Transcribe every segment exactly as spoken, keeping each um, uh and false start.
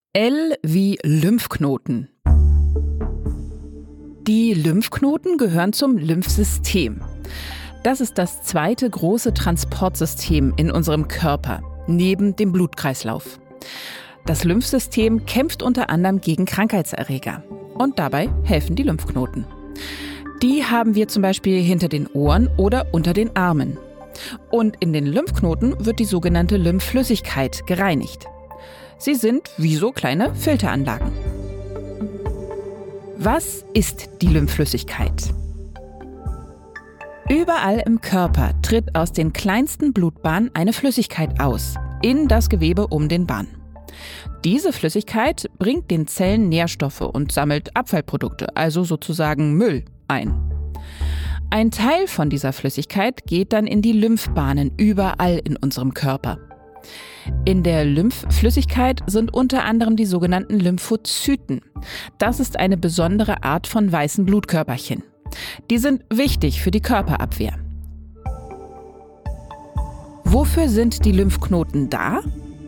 L wie Lymphknoten. Die Lymphknoten gehören zum Lymphsystem. Das ist das zweite große Transportsystem in unserem Körper, neben dem Blutkreislauf. Das Lymphsystem kämpft unter anderem gegen Krankheitserreger. Und dabei helfen die Lymphknoten. Die haben wir zum Beispiel hinter den Ohren oder unter den Armen. Und in den Lymphknoten wird die sogenannte Lymphflüssigkeit gereinigt. Sie sind wie so kleine Filteranlagen. Was ist die Lymphflüssigkeit? Überall im Körper tritt aus den kleinsten Blutbahnen eine Flüssigkeit aus, in das Gewebe um den Bahn. Diese Flüssigkeit bringt den Zellen Nährstoffe und sammelt Abfallprodukte, also sozusagen Müll, ein. Ein Teil von dieser Flüssigkeit geht dann in die Lymphbahnen überall in unserem Körper. In der Lymphflüssigkeit sind unter anderem die sogenannten Lymphozyten. Das ist eine besondere Art von weißen Blutkörperchen. Die sind wichtig für die Körperabwehr. Wofür sind die Lymphknoten da?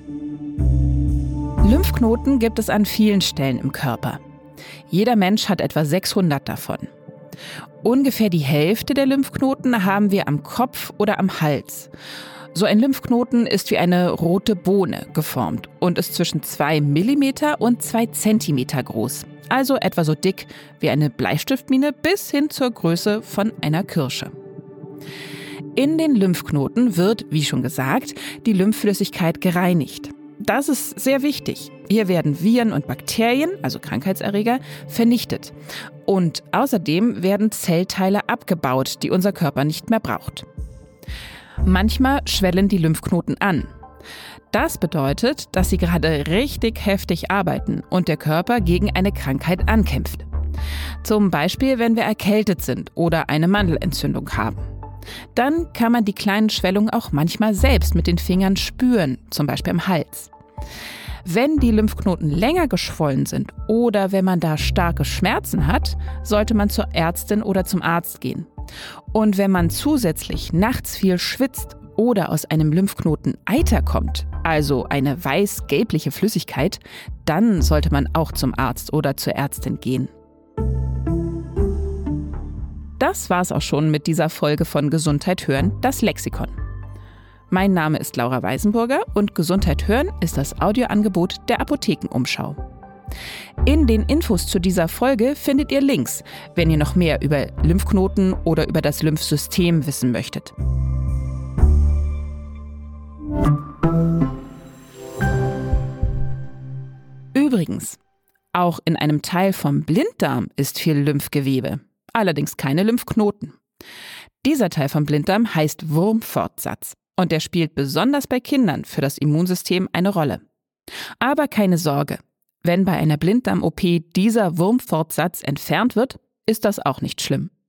Lymphknoten gibt es an vielen Stellen im Körper. Jeder Mensch hat etwa sechshundert davon. Ungefähr die Hälfte der Lymphknoten haben wir am Kopf oder am Hals. So ein Lymphknoten ist wie eine rote Bohne geformt und ist zwischen zwei Millimeter und zwei Zentimeter groß. Also etwa so dick wie eine Bleistiftmine bis hin zur Größe von einer Kirsche. In den Lymphknoten wird, wie schon gesagt, die Lymphflüssigkeit gereinigt. Das ist sehr wichtig. Hier werden Viren und Bakterien, also Krankheitserreger, vernichtet. Und außerdem werden Zellteile abgebaut, die unser Körper nicht mehr braucht. Manchmal schwellen die Lymphknoten an. Das bedeutet, dass sie gerade richtig heftig arbeiten und der Körper gegen eine Krankheit ankämpft. Zum Beispiel, wenn wir erkältet sind oder eine Mandelentzündung haben. Dann kann man die kleinen Schwellungen auch manchmal selbst mit den Fingern spüren, zum Beispiel am Hals. Wenn die Lymphknoten länger geschwollen sind oder wenn man da starke Schmerzen hat, sollte man zur Ärztin oder zum Arzt gehen. Und wenn man zusätzlich nachts viel schwitzt oder aus einem Lymphknoten Eiter kommt, also eine weiß-gelbliche Flüssigkeit, dann sollte man auch zum Arzt oder zur Ärztin gehen. Das war's auch schon mit dieser Folge von Gesundheit hören, das Lexikon. Mein Name ist Laura Weisenburger und Gesundheit hören ist das Audioangebot der Apothekenumschau. In den Infos zu dieser Folge findet ihr Links, wenn ihr noch mehr über Lymphknoten oder über das Lymphsystem wissen möchtet. Übrigens, auch in einem Teil vom Blinddarm ist viel Lymphgewebe, allerdings keine Lymphknoten. Dieser Teil vom Blinddarm heißt Wurmfortsatz und der spielt besonders bei Kindern für das Immunsystem eine Rolle. Aber keine Sorge. Wenn bei einer Blinddarm-O P dieser Wurmfortsatz entfernt wird, ist das auch nicht schlimm.